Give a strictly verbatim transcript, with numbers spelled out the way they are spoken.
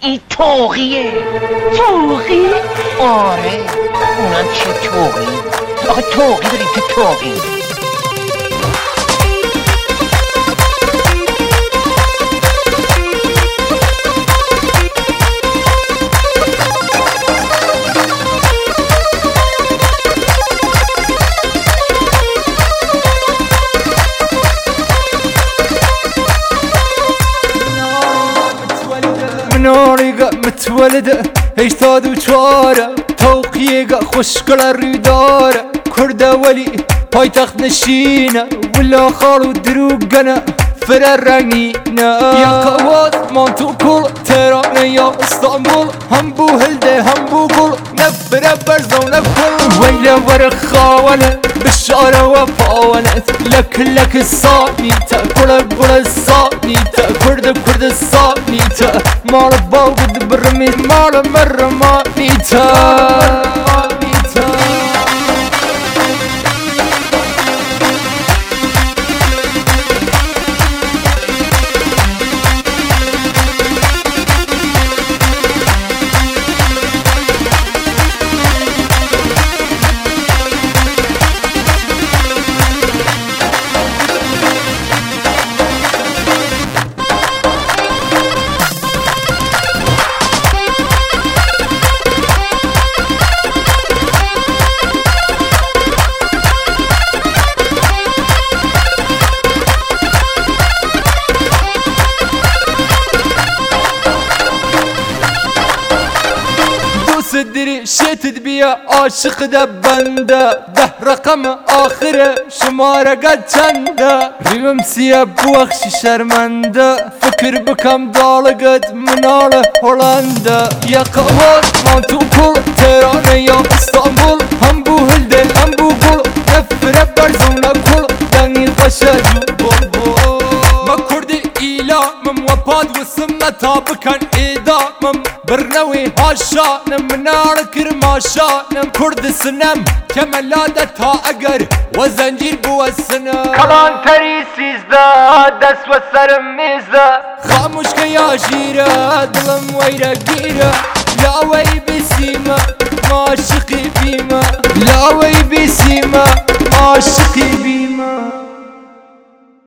این توقیه. توقی؟ آره اونم چه توقی؟ آخه توقی داریم که توقی. مناريقة متولدة هيش تادو چوارة توقيقة خوشقلة ريدارة كردة ولي هاي تخت نشينة ولا خالو دروقنا فرر رنگينة يا قواز مانتو كل تهران يا اسطنبول هم بو هلده هم بو قل نفر برزو نفر ويلا ورق خاونة بالشارة وفاونة لك لك الصانيتا كل كل الصانيتا كرد كرد الصانيتا مال باود برميت مال مرمانيتا. صدري شتت بيا عاشق ده بنده ده رقم آخره شماره قد چنده ريم سيا بوخش شرمنده فكر بكم دال قد منال هولنده يا قوات مانتو كل تهران يا اسطنبول هم بو هلده هم بو قل نفر برزونه كل دني قشاجو بول ما كردي إيلامم وباد وسمتا بكن إيدامم برنوي هاشانم منار كرماشانم كرد سنم كملادة تا اگر وزنجير بو السنم كمان تري سيزده دست و سرم ميزده خاموش كيا جيرة دلم ويرا جيرة لا وي بسيمة عاشقي بيما لا وي بسيمة عاشقي بيما.